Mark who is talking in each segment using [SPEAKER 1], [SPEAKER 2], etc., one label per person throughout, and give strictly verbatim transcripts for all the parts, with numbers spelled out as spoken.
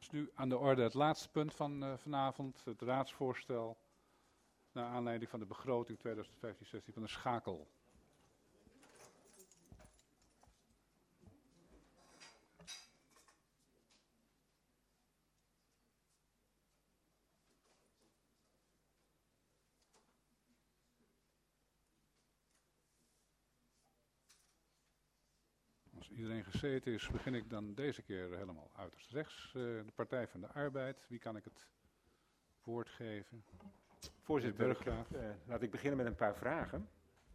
[SPEAKER 1] is nu aan de orde het laatste punt van uh, vanavond, het raadsvoorstel naar aanleiding van de begroting tweeduizend vijftien zestien van de Schakel. Als iedereen gezeten is, begin ik dan deze keer helemaal uiterst rechts. Uh, de Partij van de Arbeid, wie kan ik het woord geven?
[SPEAKER 2] Voorzitter, Burggraaf. Uh, laat ik beginnen met een paar vragen.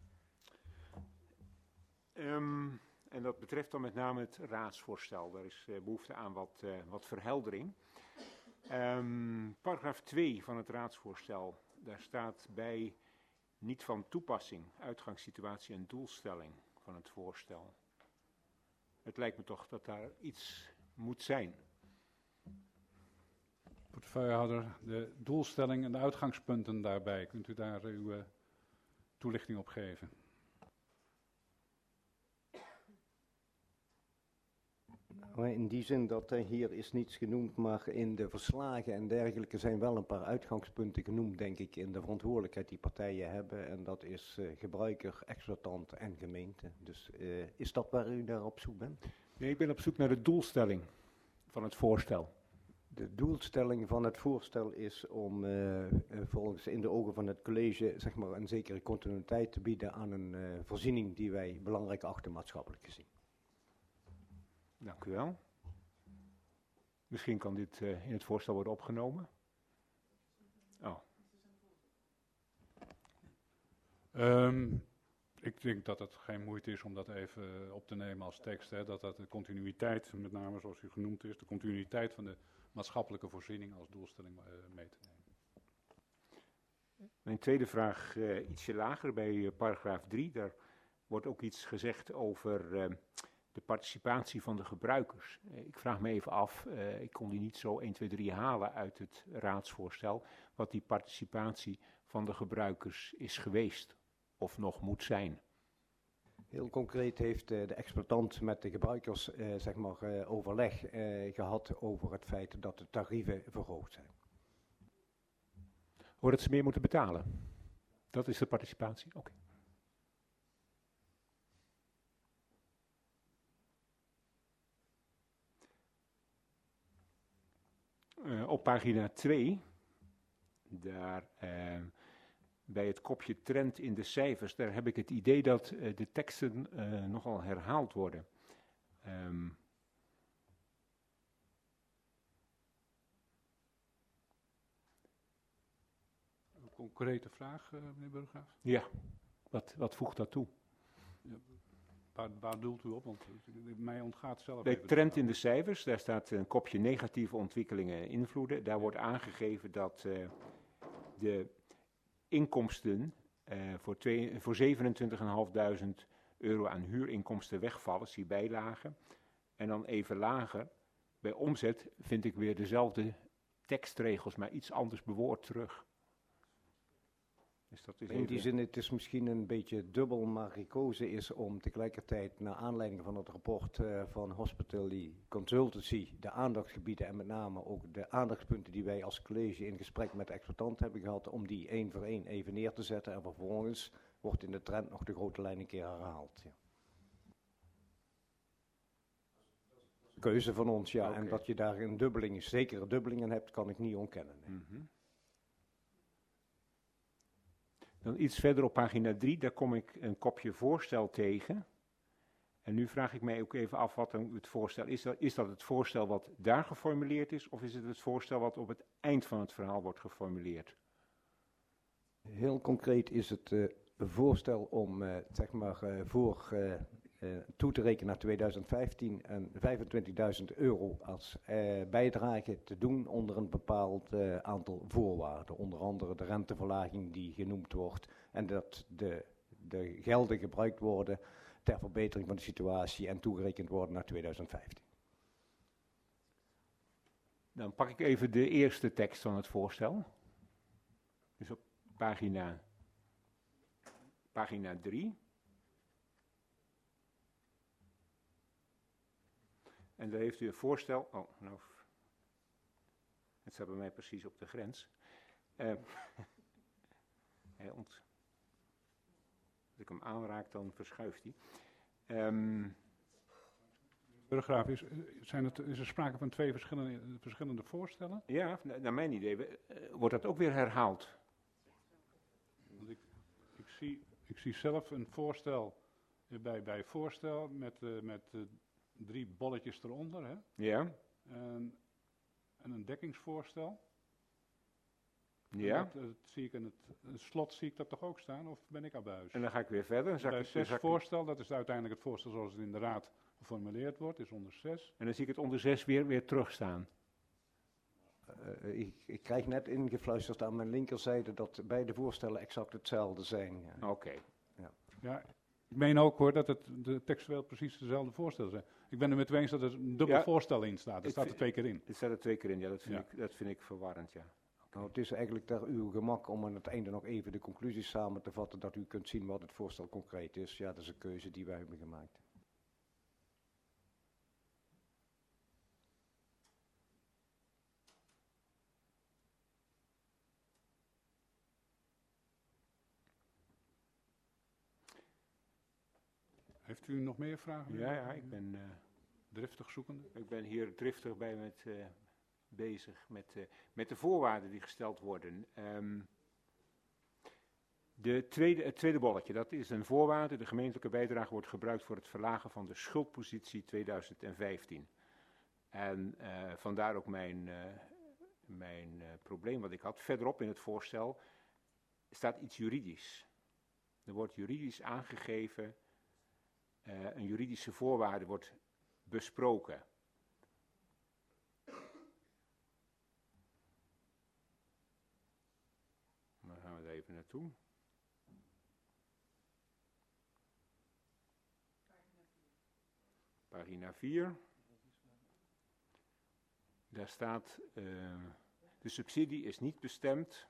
[SPEAKER 2] Um, en dat betreft dan met name het raadsvoorstel. Daar is uh, behoefte aan wat, uh, wat verheldering. Um, paragraaf twee van het raadsvoorstel, daar staat bij niet van toepassing, uitgangssituatie en doelstelling van het voorstel. Het lijkt me toch dat daar iets moet zijn.
[SPEAKER 1] Portefeuillehouder, de doelstelling en de uitgangspunten daarbij. Kunt u daar uw uh, toelichting op geven?
[SPEAKER 3] Nou, in die zin dat uh, hier is niets genoemd, maar in de verslagen en dergelijke zijn wel een paar uitgangspunten genoemd, denk ik, in de verantwoordelijkheid die partijen hebben. En dat is uh, gebruiker, exploitant en gemeente. Dus uh, is dat waar u naar op zoek bent?
[SPEAKER 2] Nee, ik ben op zoek naar de doelstelling van het voorstel.
[SPEAKER 3] De doelstelling van het voorstel is om uh, volgens in de ogen van het college zeg maar, een zekere continuïteit te bieden aan een uh, voorziening die wij belangrijk achten maatschappelijk gezien.
[SPEAKER 2] Dank u wel. Misschien kan dit uh, in het voorstel worden opgenomen. Oh.
[SPEAKER 1] Um, ik denk dat het geen moeite is om dat even op te nemen als tekst. Hè, dat dat de continuïteit, met name zoals u genoemd is, de continuïteit van de maatschappelijke voorziening als doelstelling uh, mee te nemen.
[SPEAKER 2] Mijn tweede vraag uh, ietsje lager bij uh, paragraaf drie. Daar wordt ook iets gezegd over uh, de participatie van de gebruikers. Uh, ik vraag me even af, uh, ik kon die niet zo één, twee, drie halen uit het raadsvoorstel, wat die participatie van de gebruikers is geweest of nog moet zijn.
[SPEAKER 3] Heel concreet heeft uh, de exploitant met de gebruikers uh, zeg maar, uh, overleg uh, gehad over het feit dat de tarieven verhoogd zijn.
[SPEAKER 2] Hoor dat ze meer moeten betalen? Dat is de participatie? Oké. Okay. Uh, op pagina twee, daar uh, bij het kopje trend in de cijfers, daar heb ik het idee dat uh, de teksten uh, nogal herhaald worden. Um,
[SPEAKER 1] Een concrete vraag, uh, meneer Burggraaf?
[SPEAKER 2] Ja, wat, wat voegt dat toe?
[SPEAKER 1] Ja, waar, waar doelt u op? Want mij ontgaat zelf
[SPEAKER 2] bij
[SPEAKER 1] even
[SPEAKER 2] trend in de cijfers, daar staat een kopje negatieve ontwikkelingen en invloeden. Daar wordt aangegeven dat uh, de inkomsten uh, voor, twee, voor zevenentwintigduizend vijfhonderd euro aan huurinkomsten wegvallen, zie bijlagen. En dan even lager, bij omzet vind ik weer dezelfde tekstregels, maar iets anders bewoord terug.
[SPEAKER 3] Dus dat is in die zin, het is misschien een beetje dubbel, maar gekozen is om tegelijkertijd naar aanleiding van het rapport uh, van Hospitality Consultancy de aandachtsgebieden en met name ook de aandachtspunten die wij als college in gesprek met de exploitant hebben gehad, om die één voor één even neer te zetten en vervolgens wordt in de trend nog de grote lijn een keer herhaald. Ja. Keuze van ons, ja, okay. En dat je daar een dubbeling, zekere dubbelingen hebt, kan ik niet ontkennen. Nee.
[SPEAKER 2] Mm-hmm. Dan iets verder op pagina drie, daar kom ik een kopje voorstel tegen. En nu vraag ik mij ook even af wat dan het voorstel is. Is dat het voorstel wat daar geformuleerd is, of is het het voorstel wat op het eind van het verhaal wordt geformuleerd?
[SPEAKER 3] Heel concreet is het uh, voorstel om uh, zeg maar, uh, voor uh, uh, toe te rekenen naar tweeduizend vijftien en vijfentwintigduizend euro als uh, bijdrage te doen onder een bepaald uh, aantal voorwaarden. Onder andere de renteverlaging die genoemd wordt en dat de, de gelden gebruikt worden ter verbetering van de situatie en toegerekend worden naar tweeduizend vijftien.
[SPEAKER 2] Dan pak ik even de eerste tekst van het voorstel. Dus op pagina, pagina drie. En daar heeft u een voorstel. Oh, nou. Het staat bij mij precies op de grens. Uh, hij ont... Als ik hem aanraak, dan verschuift hij. Um,
[SPEAKER 1] Burggraaf, is, zijn het, is er sprake van twee verschillende, verschillende voorstellen?
[SPEAKER 2] Ja, naar mijn idee uh, wordt dat ook weer herhaald.
[SPEAKER 1] Want ik, ik, zie, ik zie zelf een voorstel bij, bij voorstel met, uh, met uh, drie bolletjes eronder. Hè?
[SPEAKER 2] Ja.
[SPEAKER 1] En, en een dekkingsvoorstel.
[SPEAKER 2] Ja.
[SPEAKER 1] Dat, dat zie ik in het, het slot zie ik dat toch ook staan, of ben ik abuis?
[SPEAKER 2] En dan ga ik weer verder.
[SPEAKER 1] Bij
[SPEAKER 2] ik,
[SPEAKER 1] zes
[SPEAKER 2] ik...
[SPEAKER 1] voorstel, dat is uiteindelijk het voorstel zoals het in de raad geformuleerd wordt, is onder zes.
[SPEAKER 2] En dan zie ik het onder zes weer, weer terugstaan.
[SPEAKER 3] Uh, ik, ik krijg net ingefluisterd aan mijn linkerzijde dat beide voorstellen exact hetzelfde zijn. Ja.
[SPEAKER 2] Oké. Okay.
[SPEAKER 3] Ja.
[SPEAKER 1] Ja, ik meen ook hoor dat het de textueel precies dezelfde voorstellen zijn. Ik ben er met u eens dat er een dubbel
[SPEAKER 2] ja,
[SPEAKER 1] voorstel in staat. Er staat er twee keer in.
[SPEAKER 2] Het staat er twee keer in, ja, dat vind,
[SPEAKER 1] ja.
[SPEAKER 2] Ik, dat vind ik verwarrend, ja.
[SPEAKER 3] Nou, het is eigenlijk ter uw gemak om aan het einde nog even de conclusies samen te vatten, dat u kunt zien wat het voorstel concreet is. Ja, dat is een keuze die wij hebben gemaakt.
[SPEAKER 1] Heeft u nog meer vragen?
[SPEAKER 2] Ja, ja, ik ben... Uh,
[SPEAKER 1] driftig zoekende?
[SPEAKER 2] Ik ben hier driftig bij met... Uh, bezig met, uh, met de voorwaarden die gesteld worden. Um, de tweede, het tweede bolletje, dat is een voorwaarde. De gemeentelijke bijdrage wordt gebruikt voor het verlagen van de schuldpositie tweeduizend vijftien. En uh, vandaar ook mijn, uh, mijn uh, probleem wat ik had. Verderop in het voorstel staat iets juridisch. Er wordt juridisch aangegeven, uh, een juridische voorwaarde wordt besproken. Even naartoe. Pagina vier. Daar staat, uh, de subsidie is niet bestemd.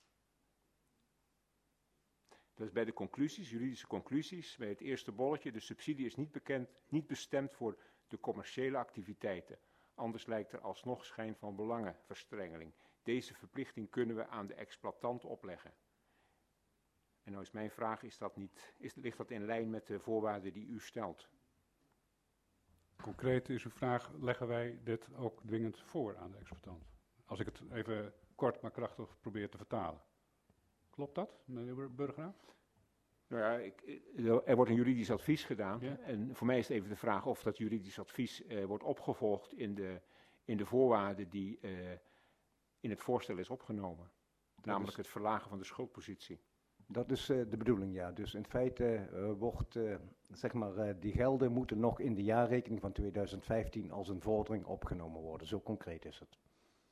[SPEAKER 2] Dat is bij de conclusies, juridische conclusies, bij het eerste bolletje. De subsidie is niet, bekend, niet bestemd voor de commerciële activiteiten. Anders lijkt er alsnog schijn van belangenverstrengeling. Deze verplichting kunnen we aan de exploitant opleggen. En nou is mijn vraag, is dat niet, is, ligt dat in lijn met de voorwaarden die u stelt?
[SPEAKER 1] Concreet is uw vraag, leggen wij dit ook dwingend voor aan de exploitant? Als ik het even kort maar krachtig probeer te vertalen. Klopt dat, meneer Burggraaf?
[SPEAKER 2] Nou ja, ik, er wordt een juridisch advies gedaan.
[SPEAKER 1] Ja.
[SPEAKER 2] En voor mij is het even de vraag of dat juridisch advies uh, wordt opgevolgd in de, in de voorwaarden die uh, in het voorstel is opgenomen. Dat namelijk is het verlagen van de schuldpositie.
[SPEAKER 3] Dat is uh, de bedoeling, ja. Dus in feite uh, wordt, uh, zeg maar, uh, die gelden moeten nog in de jaarrekening van tweeduizend vijftien als een vordering opgenomen worden. Zo concreet is het.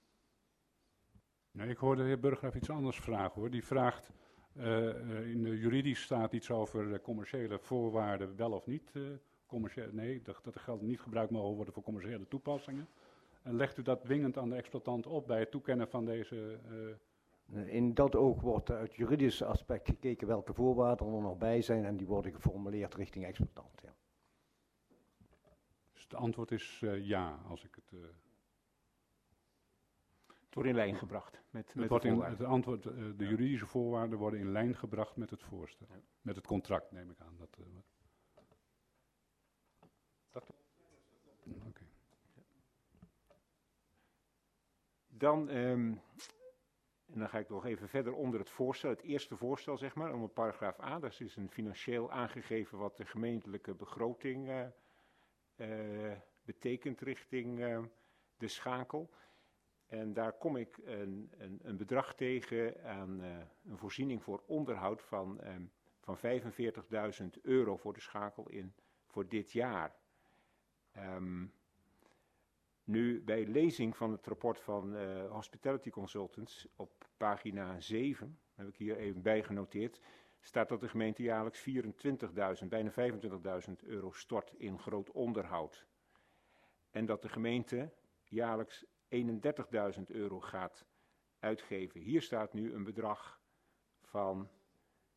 [SPEAKER 1] Nee, ik hoorde de heer Burggraaf iets anders vragen hoor. Die vraagt, uh, in de juridisch staat iets over uh, commerciële voorwaarden wel of niet. Uh, commerciële, nee, dat, dat de gelden niet gebruikt mogen worden voor commerciële toepassingen. En legt u dat dwingend aan de exploitant op bij het toekennen van deze... Uh,
[SPEAKER 3] In dat oog wordt uit juridisch aspect gekeken welke voorwaarden er nog bij zijn en die worden geformuleerd richting exploitant. Ja.
[SPEAKER 1] Dus het antwoord is uh, ja, als ik het... Uh,
[SPEAKER 2] het wordt in lijn gebracht met, met
[SPEAKER 1] het
[SPEAKER 2] de
[SPEAKER 1] in, het antwoord, uh, de ja. juridische voorwaarden worden in lijn gebracht met het voorstel. Ja. Met het contract, neem ik aan. Dat, uh, dat... Oké. Okay.
[SPEAKER 2] Dan... Um, En dan ga ik nog even verder onder het voorstel, het eerste voorstel zeg maar, onder paragraaf A. Dat is een financieel aangegeven wat de gemeentelijke begroting uh, uh, betekent richting uh, de schakel. En daar kom ik een, een, een bedrag tegen aan uh, een voorziening voor onderhoud van, um, van vijfenveertigduizend euro voor de schakel in voor dit jaar. Um, Nu, bij lezing van het rapport van uh, Hospitality Consultants op pagina zeven, heb ik hier even bijgenoteerd, staat dat de gemeente jaarlijks vierentwintigduizend, bijna vijfentwintigduizend euro stort in groot onderhoud. En dat de gemeente jaarlijks eenendertigduizend euro gaat uitgeven. Hier staat nu een bedrag van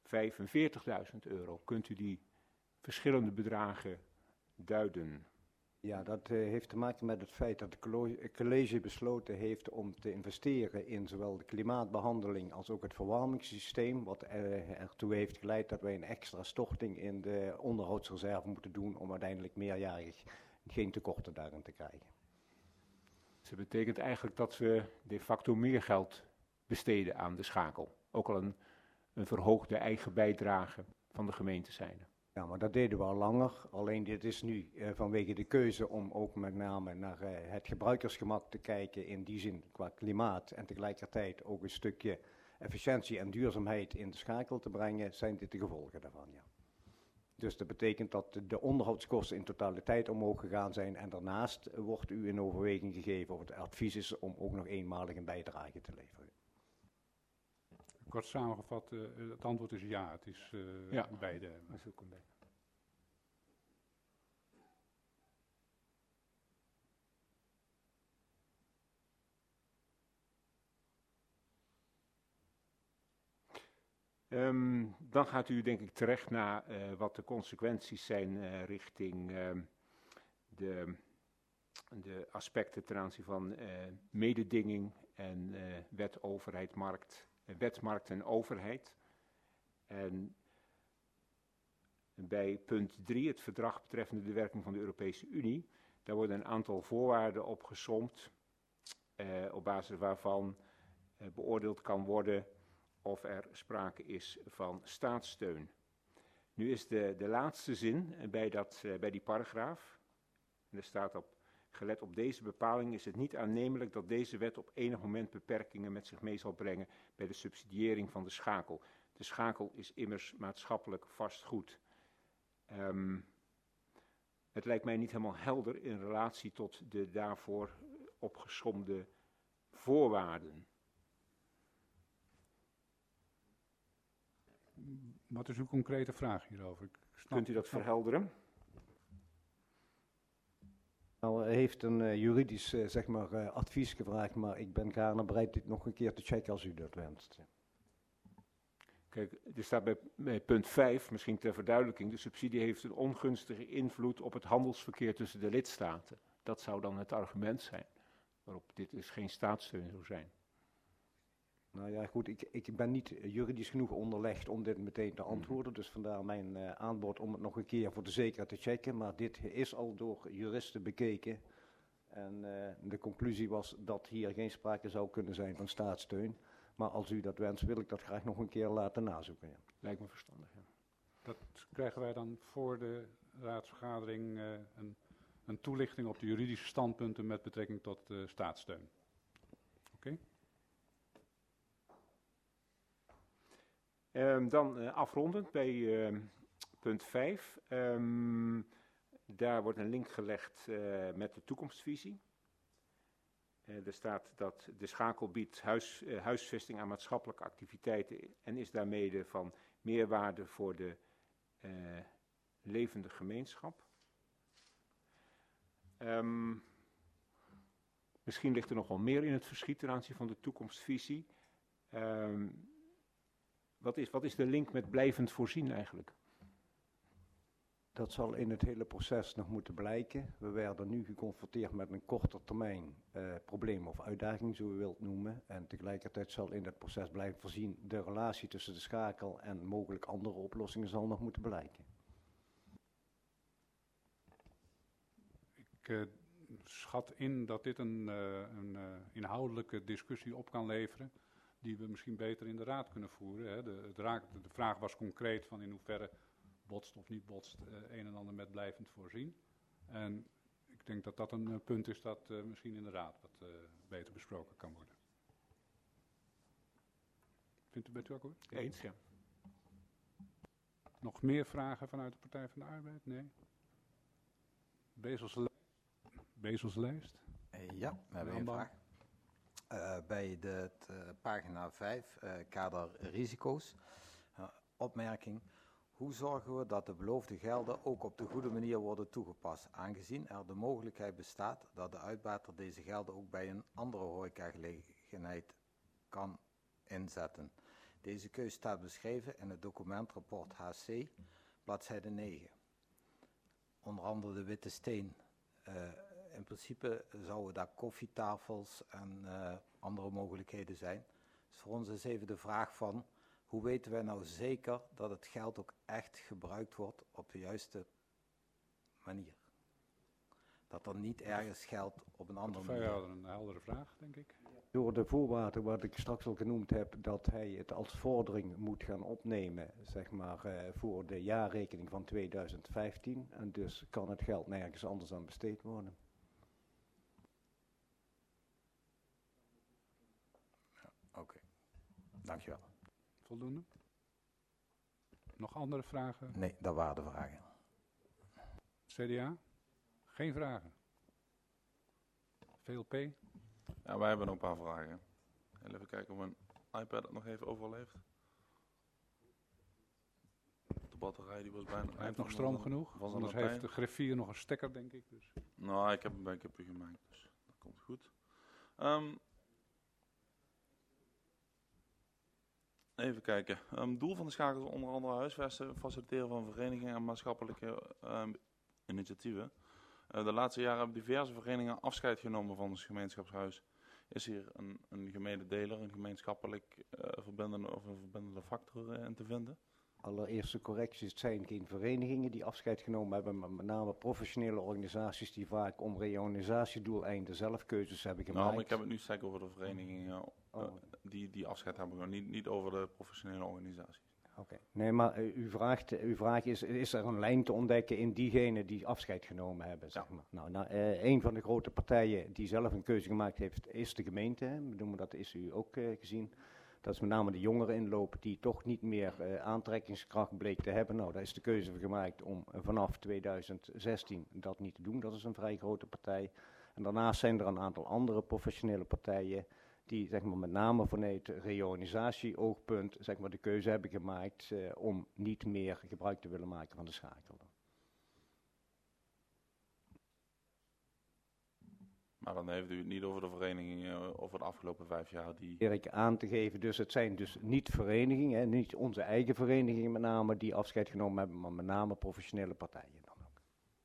[SPEAKER 2] vijfenveertigduizend euro. Kunt u die verschillende bedragen duiden?
[SPEAKER 3] Ja, dat uh, heeft te maken met het feit dat het college besloten heeft om te investeren in zowel de klimaatbehandeling als ook het verwarmingssysteem, wat uh, ertoe heeft geleid dat wij een extra storting in de onderhoudsreserve moeten doen om uiteindelijk meerjarig geen tekorten daarin te krijgen.
[SPEAKER 2] Dus dat betekent eigenlijk dat we de facto meer geld besteden aan de schakel. Ook al een, een verhoogde eigen bijdrage van de gemeente zijnde.
[SPEAKER 3] Ja, maar dat deden we al langer. Alleen dit is nu uh, vanwege de keuze om ook met name naar uh, het gebruikersgemak te kijken, in die zin qua klimaat en tegelijkertijd ook een stukje efficiëntie en duurzaamheid in de schakel te brengen, zijn dit de gevolgen daarvan, ja. Dus dat betekent dat de onderhoudskosten in totaliteit omhoog gegaan zijn en daarnaast wordt u in overweging gegeven of het advies is om ook nog eenmalig een bijdrage te leveren.
[SPEAKER 1] Kort samengevat, uh, het antwoord is ja, het is uh,
[SPEAKER 2] ja.
[SPEAKER 1] beide.
[SPEAKER 2] Dat is ook een beide. Um, dan gaat u denk ik terecht naar uh, wat de consequenties zijn uh, richting uh, de, de aspecten ten aanzien van uh, mededinging en uh, wet, overheid, markt, uh, wet, markt en overheid. En bij punt drie, het verdrag betreffende de werking van de Europese Unie, daar worden een aantal voorwaarden opgesomd, uh, op basis waarvan uh, beoordeeld kan worden of er sprake is van staatssteun. Nu is de, de laatste zin bij, dat, uh, bij die paragraaf, en er staat op, gelet op deze bepaling is het niet aannemelijk dat deze wet op enig moment beperkingen met zich mee zal brengen bij de subsidiëring van de schakel. De schakel is immers maatschappelijk vastgoed. Um, het lijkt mij niet helemaal helder in relatie tot de daarvoor opgesomde voorwaarden.
[SPEAKER 1] Wat is uw concrete vraag hierover? Ik snap,
[SPEAKER 2] Kunt u dat
[SPEAKER 1] snap.
[SPEAKER 2] verhelderen?
[SPEAKER 3] Nou, hij heeft een uh, juridisch uh, zeg maar, uh, advies gevraagd, maar ik ben gaarne bereid dit nog een keer te checken als u dat wenst.
[SPEAKER 2] Kijk, er staat bij, bij punt vijf, misschien ter verduidelijking, de subsidie heeft een ongunstige invloed op het handelsverkeer tussen de lidstaten. Dat zou dan het argument zijn, waarop dit dus geen staatssteun zou zijn.
[SPEAKER 3] Nou ja, goed, ik, ik ben niet juridisch genoeg onderlegd om dit meteen te antwoorden, dus vandaar mijn uh, aanbod om het nog een keer voor de zekerheid te checken. Maar dit is al door juristen bekeken en uh, de conclusie was dat hier geen sprake zou kunnen zijn van staatssteun. Maar als u dat wenst, wil ik dat graag nog een keer laten nazoeken. Ja.
[SPEAKER 2] Lijkt me verstandig, ja.
[SPEAKER 1] Dat krijgen wij dan voor de raadsvergadering uh, een, een toelichting op de juridische standpunten met betrekking tot uh, staatssteun. Oké? Okay?
[SPEAKER 2] Um, dan uh, afrondend bij uh, punt vijf. Um, daar wordt een link gelegd uh, met de toekomstvisie. Uh, er staat dat de schakel biedt huis, uh, huisvesting aan maatschappelijke activiteiten en is daarmee van meerwaarde voor de uh, levende gemeenschap. Um, misschien ligt er nog wel meer in het verschiet ten aanzien van de toekomstvisie. Um, Wat is, wat is de link met blijvend voorzien eigenlijk?
[SPEAKER 3] Dat zal in het hele proces nog moeten blijken. We werden nu geconfronteerd met een korte termijn uh, probleem of uitdaging, zo u wilt noemen. En tegelijkertijd zal in het proces blijven voorzien de relatie tussen de schakel en mogelijk andere oplossingen zal nog moeten blijken.
[SPEAKER 1] Ik uh, schat in dat dit een, uh, een uh, inhoudelijke discussie op kan leveren, die we misschien beter in de raad kunnen voeren. Hè. De, het raak, de vraag was concreet van in hoeverre botst of niet botst uh, een en ander met blijvend voorzien. En ik denk dat dat een uh, punt is dat uh, misschien in de raad wat uh, beter besproken kan worden. Vindt u, bent u akkoord?
[SPEAKER 2] Eens, ja.
[SPEAKER 1] Nog meer vragen vanuit de Partij van de Arbeid? Nee? Bezels, Bezels lijst?
[SPEAKER 4] Uh, ja, we hebben een vraag. Uh, bij de t, uh, pagina vijf, uh, kader risico's, uh, opmerking. Hoe zorgen we dat de beloofde gelden ook op de goede manier worden toegepast, aangezien er de mogelijkheid bestaat dat de uitbater deze gelden ook bij een andere horecagelegenheid kan inzetten. Deze keus staat beschreven in het documentrapport H C, bladzijde negen. Onder andere de Witte Steen uh, in principe zouden daar koffietafels en uh, andere mogelijkheden zijn. Dus voor ons is even de vraag van, hoe weten wij nou zeker dat het geld ook echt gebruikt wordt op de juiste manier? Dat er niet ergens geld op een andere manier...
[SPEAKER 1] Dat is een heldere vraag, denk ik.
[SPEAKER 3] Door de voorwaarden wat ik straks al genoemd heb, dat hij het als vordering moet gaan opnemen, zeg maar, uh, voor de jaarrekening van tweeduizend vijftien. En dus kan het geld nergens anders aan besteed worden.
[SPEAKER 4] Ja, Oké, okay. Dankjewel.
[SPEAKER 1] Voldoende? Nog andere vragen?
[SPEAKER 4] Nee, dat waren de vragen.
[SPEAKER 1] C D A? Geen vragen. V L P?
[SPEAKER 5] Ja, wij hebben nog een paar vragen. Even kijken of mijn iPad het nog even overleeft. De batterij die was bijna...
[SPEAKER 1] Hij heeft nog stroom van, genoeg, van anders heeft de griffier nog een stekker, denk ik. Dus.
[SPEAKER 5] Nou, ik heb een backupje gemaakt, dus dat komt goed. Um, even kijken. Um, doel van de schakel is onder andere huisvesten, faciliteren van verenigingen en maatschappelijke um, initiatieven. Uh, de laatste jaren hebben diverse verenigingen afscheid genomen van het gemeenschapshuis. Is hier een, een gemededeler, een gemeenschappelijk uh, verbindende of een verbindende factor uh, in te vinden?
[SPEAKER 3] Allereerste correctie, het zijn geen verenigingen die afscheid genomen hebben, maar met name professionele organisaties die vaak om reorganisatiedoeleinden zelf keuzes hebben gemaakt.
[SPEAKER 5] Nou, maar ik heb het nu zeker over de verenigingen uh, oh. die, die afscheid hebben genomen, niet, niet over de professionele organisaties.
[SPEAKER 3] Oké, okay. Nee, maar uh, uw, vraag, uw vraag is, is er een lijn te ontdekken in diegenen die afscheid genomen hebben, zeg
[SPEAKER 5] ja.
[SPEAKER 3] maar. Nou, nou uh, een van de grote partijen die zelf een keuze gemaakt heeft, is de gemeente. Hè. We noemen dat, is u ook uh, gezien. Dat is met name de jongeren inloop die toch niet meer uh, aantrekkingskracht bleek te hebben. Nou, daar is de keuze gemaakt om uh, vanaf tweeduizend zestien dat niet te doen. Dat is een vrij grote partij. En daarnaast zijn er een aantal andere professionele partijen die, zeg maar, met name vanuit reorganisatie-oogpunt, zeg maar, de keuze hebben gemaakt uh, om niet meer gebruik te willen maken van de schakel.
[SPEAKER 5] Maar dan heeft u het niet over de verenigingen over de afgelopen vijf jaar die...
[SPEAKER 3] Erik aan te geven, dus het zijn dus niet verenigingen, hè, niet onze eigen verenigingen met name die afscheid genomen hebben, maar met name professionele partijen dan ook.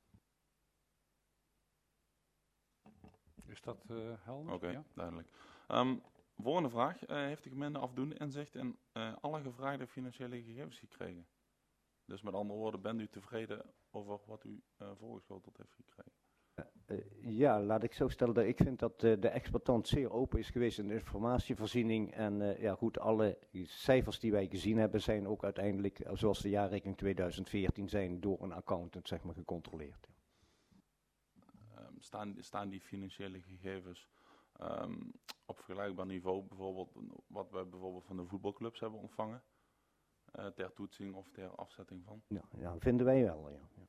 [SPEAKER 1] Is dat uh, helder?
[SPEAKER 5] Oké, okay,
[SPEAKER 1] ja?
[SPEAKER 5] duidelijk. Um, volgende vraag. Uh, heeft de gemeente afdoende inzicht in uh, alle gevraagde financiële gegevens gekregen? Dus met andere woorden, bent u tevreden over wat u uh, voorgeschoteld heeft gekregen?
[SPEAKER 3] Uh, ja, laat ik zo stellen dat ik vind dat uh, de exploitant zeer open is geweest in de informatievoorziening. En uh, ja goed, alle cijfers die wij gezien hebben zijn ook uiteindelijk, uh, zoals de jaarrekening tweeduizend veertien, zijn door een accountant, zeg maar, gecontroleerd.
[SPEAKER 5] Um, staan, staan die financiële gegevens um, op vergelijkbaar niveau, bijvoorbeeld wat wij bijvoorbeeld van de voetbalclubs hebben ontvangen, uh, ter toetsing of ter afzetting van?
[SPEAKER 3] Ja, ja, vinden wij wel, ja. ja.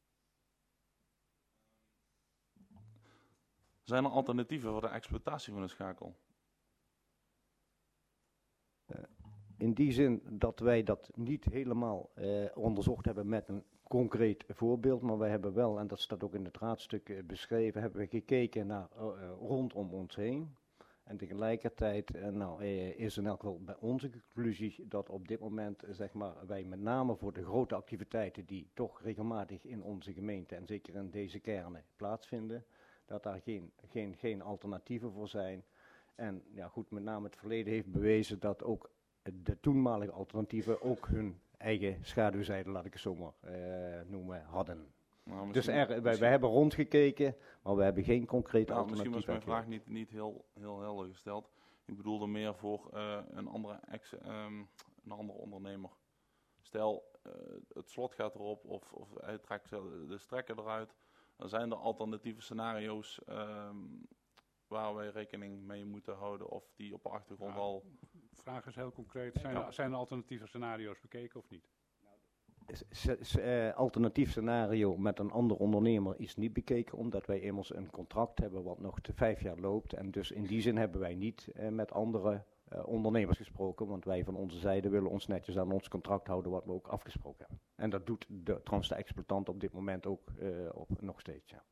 [SPEAKER 5] Zijn er alternatieven voor de exploitatie van de schakel?
[SPEAKER 3] Uh, in die zin dat wij dat niet helemaal uh, onderzocht hebben met een concreet voorbeeld, maar wij hebben wel, en dat staat ook in het raadstuk uh, beschreven, hebben we gekeken naar uh, uh, rondom ons heen. En tegelijkertijd uh, nou, uh, is in elk geval bij onze conclusie dat op dit moment uh, zeg maar, wij met name voor de grote activiteiten die toch regelmatig in onze gemeente en zeker in deze kernen plaatsvinden, dat daar geen, geen, geen alternatieven voor zijn. En ja goed, met name het verleden heeft bewezen dat ook de toenmalige alternatieven ook hun eigen schaduwzijde, laat ik het zo maar uh, noemen, hadden. Nou, dus er, wij, wij hebben rondgekeken, maar we hebben geen concrete
[SPEAKER 5] nou,
[SPEAKER 3] alternatieven.
[SPEAKER 5] Misschien was mijn vraag niet, niet heel, heel helder gesteld. Ik bedoelde meer voor uh, een, andere ex, um, een andere ondernemer. Stel, uh, het slot gaat erop of, of hij trekt de strekken eruit. Dan zijn er alternatieve scenario's um, waar wij rekening mee moeten houden of die op de achtergrond
[SPEAKER 1] ja,
[SPEAKER 5] al...
[SPEAKER 1] De vraag is heel concreet, zijn, ja. er, zijn er alternatieve scenario's bekeken of niet?
[SPEAKER 3] S- s- uh, alternatief scenario met een ander ondernemer is niet bekeken, omdat wij immers een contract hebben wat nog te vijf jaar loopt. En dus in die zin hebben wij niet uh, met andere uh, ondernemers gesproken, want wij van onze zijde willen ons netjes aan ons contract houden wat we ook afgesproken hebben. En dat doet de, trouwens de exploitant op dit moment ook uh, op, nog steeds, ja.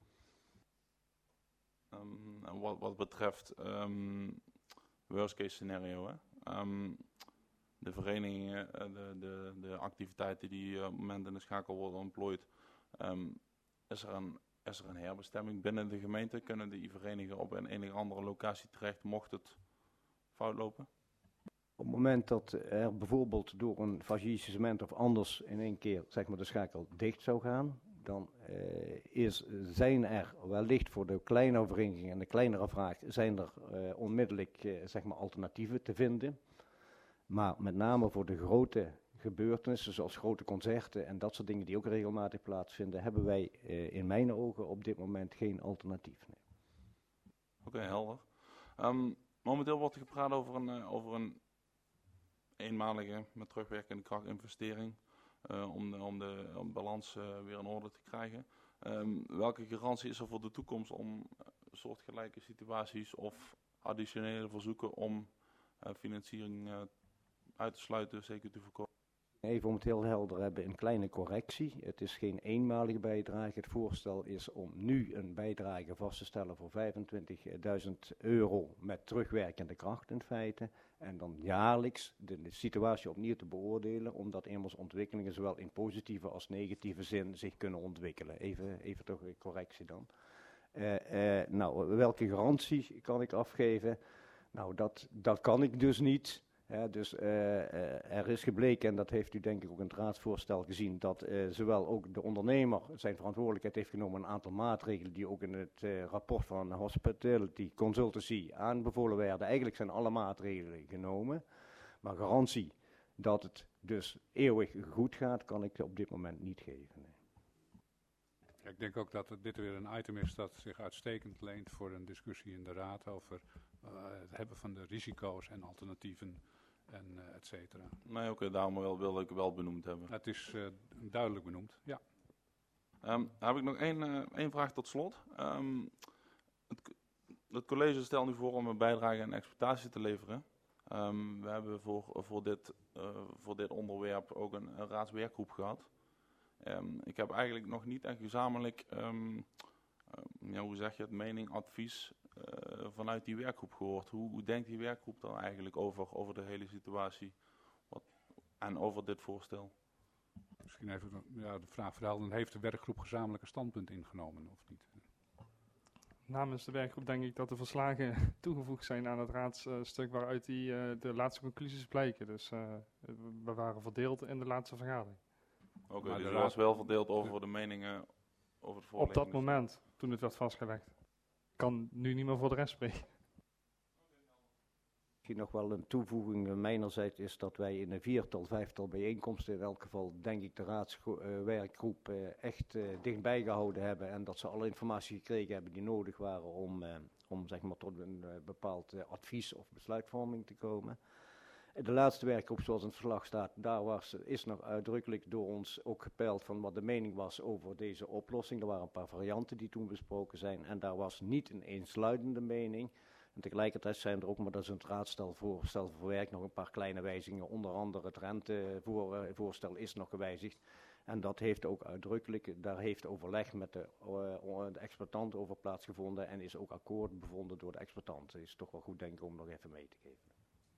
[SPEAKER 5] Um, en wat, wat betreft um, worst case scenario, hè? Um, de verenigingen, de, de, de activiteiten die op het moment in de schakel worden ontplooid, um, is er een is er een herbestemming binnen de gemeente? Kunnen die verenigingen op een enige andere locatie terecht, mocht het fout lopen?
[SPEAKER 3] Op het moment dat er bijvoorbeeld door een faillissement of anders in één keer zeg maar, de schakel dicht zou gaan, dan uh, is, zijn er wellicht voor de kleinere verenigingen en de kleinere vraag zijn er uh, onmiddellijk uh, zeg maar alternatieven te vinden. Maar met name voor de grote gebeurtenissen zoals grote concerten en dat soort dingen die ook regelmatig plaatsvinden, hebben wij uh, in mijn ogen op dit moment geen alternatief. Nee.
[SPEAKER 5] Oké, okay, helder. Um, momenteel wordt er gepraat over een, uh, over een eenmalige met terugwerkende kracht investering uh, om de, om de om balans uh, weer in orde te krijgen. Um, welke garantie is er voor de toekomst om uh, soortgelijke situaties of additionele verzoeken om uh, financiering uh, uit te sluiten, zeker te voorkomen?
[SPEAKER 3] Even om het heel helder hebben, een kleine correctie. Het is geen eenmalige bijdrage. Het voorstel is om nu een bijdrage vast te stellen voor vijfentwintigduizend euro met terugwerkende kracht in feite. En dan jaarlijks de, de situatie opnieuw te beoordelen, omdat immers ontwikkelingen zowel in positieve als negatieve zin zich kunnen ontwikkelen. Even, even toch een correctie dan. Uh, uh, nou, welke garantie kan ik afgeven? Nou, dat, dat kan ik dus niet. Ja, dus uh, uh, er is gebleken, en dat heeft u denk ik ook in het raadsvoorstel gezien, dat uh, zowel ook de ondernemer zijn verantwoordelijkheid heeft genomen, een aantal maatregelen die ook in het uh, rapport van Hospitality Consultancy aanbevolen werden. Eigenlijk zijn alle maatregelen genomen, maar garantie dat het dus eeuwig goed gaat, kan ik op dit moment niet geven. Nee.
[SPEAKER 1] Ja, ik denk ook dat dit weer een item is dat zich uitstekend leent voor een discussie in de raad over uh, het hebben van de risico's en alternatieven. En uh, et cetera.
[SPEAKER 5] Nee, oké, okay, daarom wil, wil ik wel benoemd hebben.
[SPEAKER 1] Het is uh, duidelijk benoemd, ja.
[SPEAKER 5] Um, heb ik nog één, uh, één vraag tot slot. Um, het, het college stelt nu voor om een bijdrage aan exploitatie te leveren. Um, we hebben voor, voor, dit, uh, voor dit onderwerp ook een, een raadswerkgroep gehad. Um, ik heb eigenlijk nog niet echt gezamenlijk, um, um, ja, hoe zeg je het, mening, advies uh, vanuit die werkgroep gehoord. Hoe, hoe denkt die werkgroep dan eigenlijk over, over de hele situatie wat, en over dit voorstel?
[SPEAKER 1] Misschien even ja, de vraag verhelden, heeft de werkgroep gezamenlijk een standpunt ingenomen of niet?
[SPEAKER 6] Namens de werkgroep denk ik dat de verslagen toegevoegd zijn aan het raadsstuk waaruit die, uh, de laatste conclusies blijken. Dus uh, we waren verdeeld in de laatste vergadering.
[SPEAKER 5] Oké, okay, dus er was wel verdeeld over de meningen over het voorliggende.
[SPEAKER 6] Op dat moment, toen het werd vastgelegd. Ik kan nu niet meer voor de rest spreken.
[SPEAKER 3] Misschien nog wel een toevoeging mijnerzijds is dat wij in een viertal, vijftal bijeenkomsten in elk geval, denk ik, de raadswerkgroep uh, echt uh, dichtbij gehouden hebben en dat ze alle informatie gekregen hebben die nodig waren om, uh, om zeg maar, tot een uh, bepaald uh, advies of besluitvorming te komen. De laatste werkgroep, zoals in het verslag staat, daar was, is nog uitdrukkelijk door ons ook gepeild van wat de mening was over deze oplossing. Er waren een paar varianten die toen besproken zijn en daar was niet een eensluidende mening. En tegelijkertijd zijn er ook, maar dat is een raadstel voor, stel voor werk, nog een paar kleine wijzigingen. Onder andere het rentevoorstel is nog gewijzigd. En dat heeft ook uitdrukkelijk, daar heeft overleg met de, uh, de exploitant over plaatsgevonden en is ook akkoord bevonden door de exploitant. Het is toch wel goed denk ik om nog even mee te geven.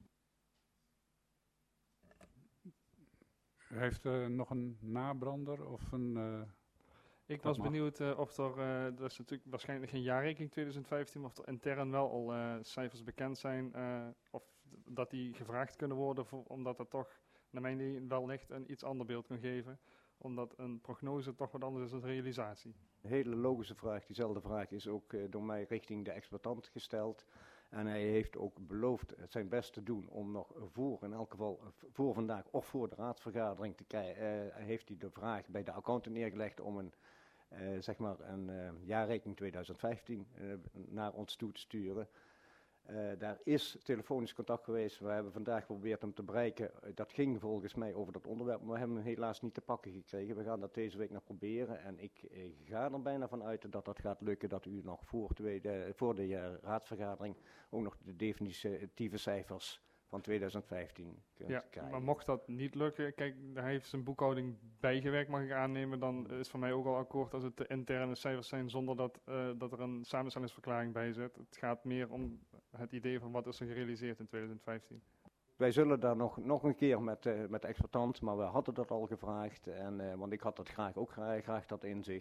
[SPEAKER 1] Heeft uh, nog een nabrander of een... Uh,
[SPEAKER 6] ik was benieuwd uh, of er, uh, er is natuurlijk waarschijnlijk geen jaarrekening twintig vijftien, maar of er intern wel al uh, cijfers bekend zijn, uh, of dat die gevraagd kunnen worden, voor, omdat dat toch, naar mijn idee, wellicht een iets ander beeld kan geven, omdat een prognose toch wat anders is dan realisatie.
[SPEAKER 3] Een hele logische vraag, diezelfde vraag is ook uh, door mij richting de exploitant gesteld. En hij heeft ook beloofd het zijn best te doen om nog voor, in elk geval voor vandaag of voor de raadsvergadering te krijgen. Uh, heeft hij de vraag bij de accountant neergelegd om een, uh, zeg maar een uh, jaarrekening twintig vijftien uh, naar ons toe te sturen. Uh, daar is telefonisch contact geweest. We hebben vandaag geprobeerd hem te bereiken. Uh, dat ging volgens mij over dat onderwerp, maar we hebben hem helaas niet te pakken gekregen. We gaan dat deze week nog proberen. En ik uh, ga er bijna van uit dat dat gaat lukken, dat u nog voor, tweede, voor de uh, raadsvergadering ook nog de definitieve cijfers van twintig vijftien kunt
[SPEAKER 6] ja,
[SPEAKER 3] krijgen.
[SPEAKER 6] Maar mocht dat niet lukken, kijk, hij heeft zijn boekhouding bijgewerkt, mag ik aannemen, dan is voor mij ook al akkoord als het de interne cijfers zijn zonder dat, uh, dat er een samenstellingsverklaring bij zit. Het gaat meer om het idee van wat is er gerealiseerd in twintig vijftien.
[SPEAKER 3] Wij zullen daar nog, nog een keer met, uh, met de exploitant, maar we hadden dat al gevraagd, en, uh, want ik had dat graag ook graag, graag dat inzicht.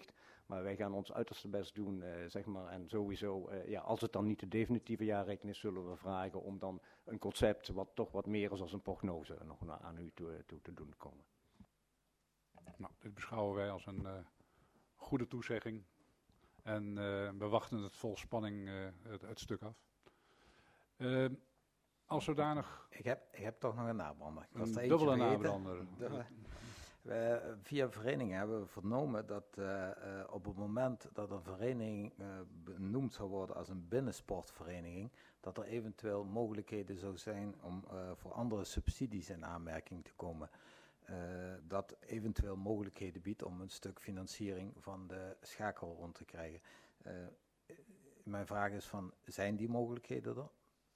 [SPEAKER 3] Maar wij gaan ons uiterste best doen, uh, zeg maar. En sowieso, uh, ja, als het dan niet de definitieve jaarrekening is, zullen we vragen om dan een concept wat toch wat meer is als een prognose nog aan u toe, toe te doen komen.
[SPEAKER 1] Nou, dit beschouwen wij als een uh, goede toezegging. En uh, we wachten het vol spanning uh, het, het stuk af. Uh, als zodanig...
[SPEAKER 4] Ik heb, ik heb toch nog een nabrander. Ik was
[SPEAKER 1] een dubbele nabrander.
[SPEAKER 4] Uh, via verenigingen hebben we vernomen dat uh, uh, op het moment dat een vereniging uh, benoemd zou worden als een binnensportvereniging, dat er eventueel mogelijkheden zou zijn om uh, voor andere subsidies in aanmerking te komen. Uh, dat eventueel mogelijkheden biedt om een stuk financiering van de schakel rond te krijgen. Uh, mijn vraag is van, zijn die mogelijkheden er?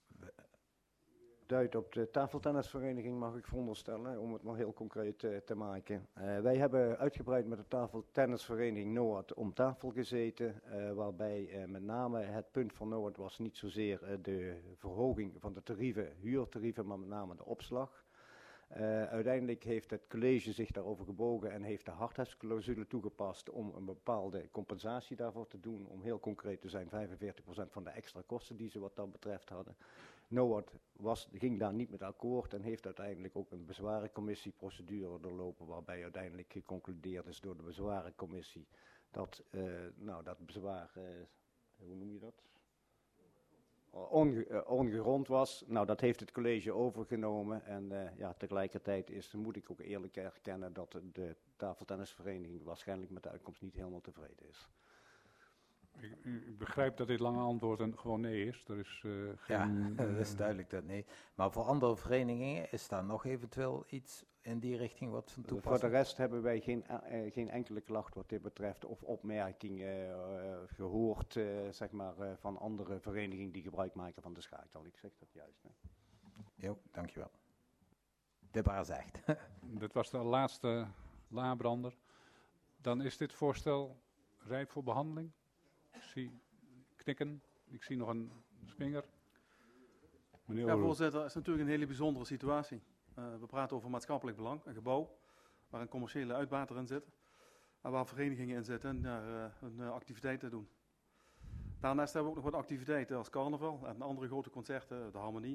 [SPEAKER 3] Duidt op de tafeltennisvereniging, mag ik veronderstellen, om het maar heel concreet uh, te maken. Uh, wij hebben uitgebreid met de tafeltennisvereniging NOAD om tafel gezeten, uh, waarbij uh, met name het punt van NOAD was niet zozeer uh, de verhoging van de tarieven, huurtarieven, maar met name de opslag. Uh, uiteindelijk heeft het college zich daarover gebogen en heeft de hardheidsclausule toegepast om een bepaalde compensatie daarvoor te doen. Om heel concreet te zijn, vijfenveertig procent van de extra kosten die ze wat dat betreft hadden. NOAD was, ging daar niet met akkoord en heeft uiteindelijk ook een bezwarencommissie-procedure doorlopen, waarbij uiteindelijk geconcludeerd is door de bezwarencommissie dat, uh, nou, dat bezwaar, uh, hoe noem je dat? Onge, uh, ongegrond was. Nou, dat heeft het college overgenomen en uh, ja, tegelijkertijd is, moet ik ook eerlijk erkennen dat de, de tafeltennisvereniging waarschijnlijk met de uitkomst niet helemaal tevreden is.
[SPEAKER 1] Ik, ik begrijp dat dit lange antwoord een gewoon nee is. Er is uh, geen...
[SPEAKER 4] Ja, dat is duidelijk dat nee. Maar voor andere verenigingen is daar nog eventueel iets in die richting wat van toepassing?
[SPEAKER 3] Voor de rest hebben wij geen, uh, geen enkele klacht wat dit betreft of opmerking uh, uh, gehoord uh, zeg maar, uh, van andere verenigingen die gebruik maken van de schakel. Ik zeg dat juist. Hè.
[SPEAKER 4] Jo, dankjewel. De baar zegt.
[SPEAKER 1] Dit was de laatste labrander. Dan is dit voorstel rijp voor behandeling. Ik zie knikken. Ik zie nog een vinger.
[SPEAKER 7] Meneer ja, voorzitter, het is natuurlijk een hele bijzondere situatie. Uh, we praten over maatschappelijk belang, een gebouw waar een commerciële uitbater in zit. En waar verenigingen in zitten en daar uh, hun uh, activiteiten doen. Daarnaast hebben we ook nog wat activiteiten als carnaval en andere grote concerten, de Harmonie.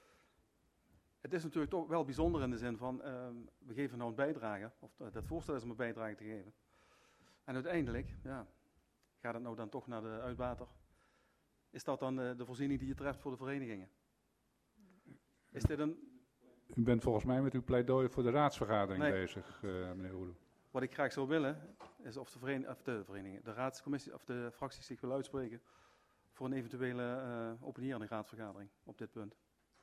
[SPEAKER 7] Het is natuurlijk toch wel bijzonder in de zin van, uh, we geven nou een bijdrage, of uh, dat voorstel is om een bijdrage te geven. En uiteindelijk, ja, gaat het nou dan toch naar de uitbater? Is dat dan uh, de voorziening die je treft voor de verenigingen? Is dit een...
[SPEAKER 1] U bent volgens mij met uw pleidooi voor de raadsvergadering
[SPEAKER 7] nee.
[SPEAKER 1] bezig, uh, meneer Oeroe.
[SPEAKER 7] Wat ik graag zou willen, is of de, verening, of de vereniging, de raadscommissie of de fracties zich willen uitspreken voor een eventuele uh, opinierende raadsvergadering op dit punt.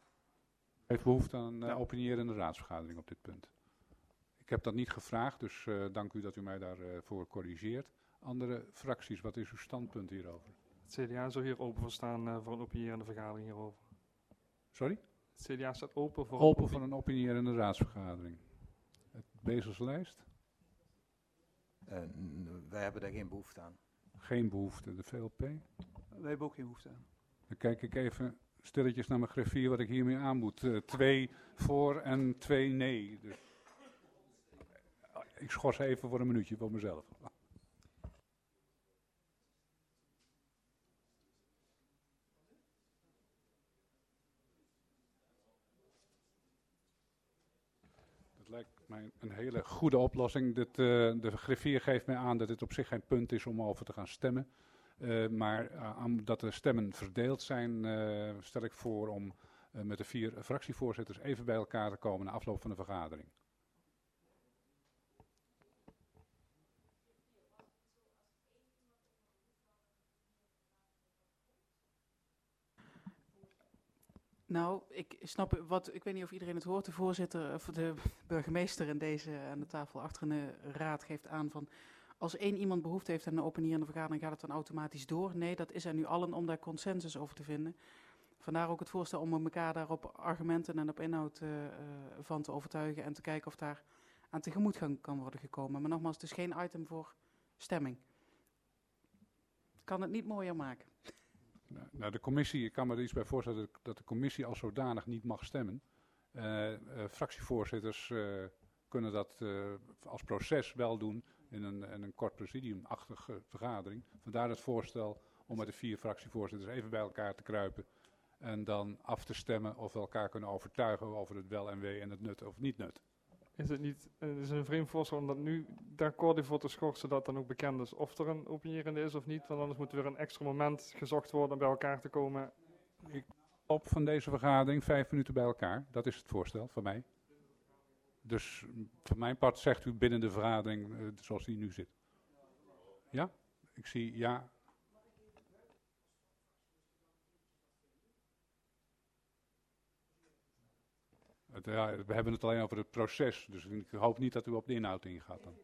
[SPEAKER 1] U heeft behoefte aan een uh,
[SPEAKER 7] ja.
[SPEAKER 1] opinierende raadsvergadering op dit punt. Ik heb dat niet gevraagd, dus uh, dank u dat u mij daarvoor uh, corrigeert. Andere fracties, wat is uw standpunt hierover?
[SPEAKER 6] Het C D A zou hier open voor staan uh, voor een opinierende vergadering hierover.
[SPEAKER 1] Sorry?
[SPEAKER 6] Het C D A staat open voor
[SPEAKER 1] open een voor een opinierende raadsvergadering. Het Bezelslijst?
[SPEAKER 4] Uh, wij hebben daar geen behoefte aan.
[SPEAKER 1] Geen behoefte. De V L P?
[SPEAKER 8] Wij hebben ook geen behoefte aan.
[SPEAKER 1] Dan kijk ik even stilletjes naar mijn griffier wat ik hiermee aan moet. Uh, twee voor en twee nee. Dus ik schors even voor een minuutje voor mezelf. Lijkt mij een hele goede oplossing. Dit, uh, de griffier geeft mij aan dat het op zich geen punt is om over te gaan stemmen. Uh, maar uh, omdat de stemmen verdeeld zijn, uh, stel ik voor om uh, met de vier fractievoorzitters even bij elkaar te komen na afloop van de vergadering.
[SPEAKER 8] Nou, ik snap wat, ik weet niet of iedereen het hoort, de voorzitter of de burgemeester in deze aan de tafel achter in de raad geeft aan van, als één iemand behoefte heeft aan een opinierende vergadering, gaat het dan automatisch door? Nee, dat is er nu allen om daar consensus over te vinden. Vandaar ook het voorstel om elkaar daar op argumenten en op inhoud uh, uh, van te overtuigen en te kijken of daar aan tegemoet kan, kan worden gekomen. Maar nogmaals, het is geen item voor stemming. Ik kan het niet mooier maken.
[SPEAKER 1] Nou, de commissie, ik kan me er iets bij voorstellen dat de commissie als zodanig niet mag stemmen. Uh, uh, fractievoorzitters uh, kunnen dat uh, als proces wel doen in een, in een kort presidiumachtige vergadering. Vandaar het voorstel om met de vier fractievoorzitters even bij elkaar te kruipen en dan af te stemmen of we elkaar kunnen overtuigen over het wel en wee en het nut of niet nut.
[SPEAKER 6] Is het niet, het is een vreemd voorstel om dat nu d'accordi voor te schorsen, dat dan ook bekend is of er een opinierende is of niet, want anders moet er weer een extra moment gezocht worden om bij elkaar te komen.
[SPEAKER 1] Ik op van deze vergadering vijf minuten bij elkaar, dat is het voorstel van mij. Dus van mijn part zegt u binnen de vergadering uh, zoals die nu zit. Ja? Ik zie ja. Het, ja. We hebben het alleen over het proces, dus ik hoop niet dat u op de inhoud ingaat dan.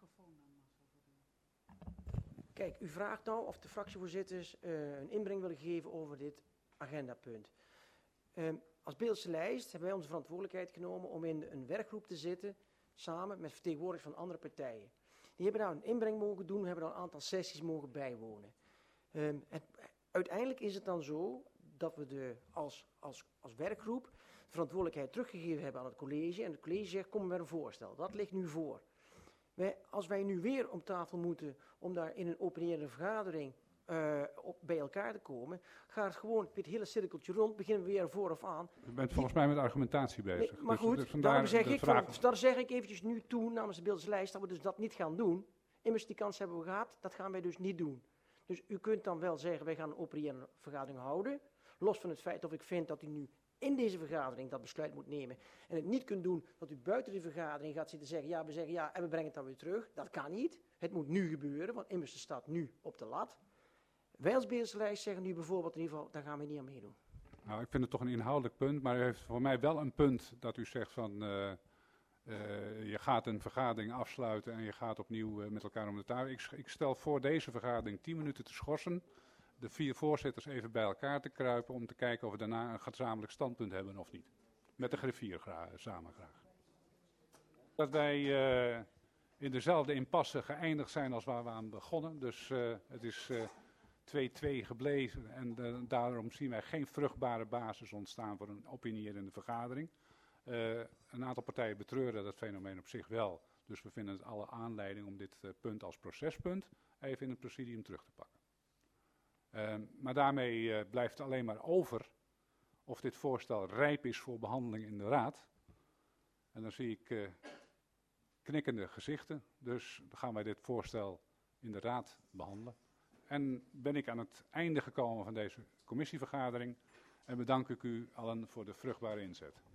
[SPEAKER 9] Kijk, u vraagt nou of de fractievoorzitters uh, een inbreng willen geven over dit agendapunt. Um, als Beeldse Lijst hebben wij onze verantwoordelijkheid genomen om in een werkgroep te zitten, samen met vertegenwoordigers van andere partijen. Die hebben daar een inbreng mogen doen, we hebben daar een aantal sessies mogen bijwonen. Um, het, uiteindelijk is het dan zo dat we de, als, als, als werkgroep de verantwoordelijkheid teruggegeven hebben aan het college en het college zegt, kom met een voorstel. Dat ligt nu voor. Wij, als wij nu weer om tafel moeten om daar in een openierende vergadering uh, op, bij elkaar te komen, gaat het gewoon het hele cirkeltje rond, beginnen we weer vooraf aan.
[SPEAKER 1] U bent volgens mij met argumentatie bezig.
[SPEAKER 9] Nee, maar
[SPEAKER 1] dus,
[SPEAKER 9] goed,
[SPEAKER 1] dus
[SPEAKER 9] daarom zeg ik,
[SPEAKER 1] vraag...
[SPEAKER 9] van, daar zeg ik eventjes nu toe namens de Beeldse Lijst dat we dus dat niet gaan doen. Immers die kans hebben we gehad, dat gaan wij dus niet doen. Dus u kunt dan wel zeggen, wij gaan een openierende vergadering houden, los van het feit of ik vind dat u nu in deze vergadering dat besluit moet nemen en het niet kunt doen dat u buiten de vergadering gaat zitten zeggen, ja, we zeggen ja en we brengen het dan weer terug. Dat kan niet. Het moet nu gebeuren, want immers staat nu op de lat. Wij als Beeldse Lijst zeggen nu bijvoorbeeld in ieder geval, daar gaan we niet aan meedoen.
[SPEAKER 1] Nou, ik vind het toch een inhoudelijk punt, maar u heeft voor mij wel een punt dat u zegt van, uh, uh, je gaat een vergadering afsluiten en je gaat opnieuw uh, met elkaar om de tafel. Ik, ik stel voor deze vergadering tien minuten te schorsen, de vier voorzitters even bij elkaar te kruipen om te kijken of we daarna een gezamenlijk standpunt hebben of niet. Met de griffier gra samen graag. Dat wij uh, in dezelfde impasse geëindigd zijn als waar we aan begonnen. Dus uh, het is twee twee uh, gebleven en uh, daarom zien wij geen vruchtbare basis ontstaan voor een opinierende vergadering. Uh, een aantal partijen betreuren dat fenomeen op zich wel. Dus we vinden het alle aanleiding om dit uh, punt als procespunt even in het presidium terug te pakken. Uh, maar daarmee uh, blijft alleen maar over of dit voorstel rijp is voor behandeling in de raad. En dan zie ik uh, knikkende gezichten, dus dan gaan wij dit voorstel in de raad behandelen. En ben ik aan het einde gekomen van deze commissievergadering en bedank ik u allen voor de vruchtbare inzet.